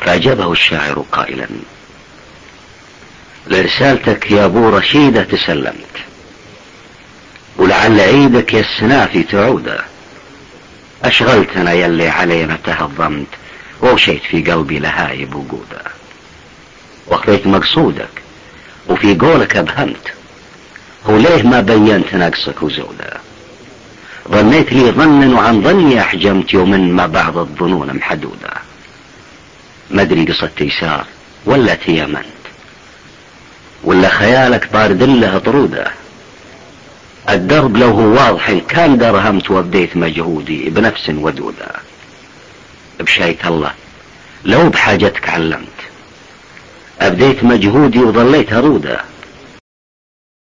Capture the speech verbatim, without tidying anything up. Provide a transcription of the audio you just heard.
فأجابه الشاعر قائلا: لرسالتك يا ابو رشيدة تسلمت، ولعل عيدك يا السنافي تعوده. اشغلتنا يلي علينا تهضمت، ووشيت في قلبي لهايب وقوده. وخفيت مقصودك وفي قولك ابهمت، هو ليه ما بينت نقصك وزوده. ظنيت لي ظن وعن ظني احجمت، يوم ما بعض الظنون محدوده. مدري قصة تيسار ولا تيمنت، ولا خيالك طار دله طروده. الدرب لو هو واضح كان درهمت، وابديت مجهودي بنفس ودودة. بشيت الله لو بحاجتك علمت، ابديت مجهودي وظليت هرودة.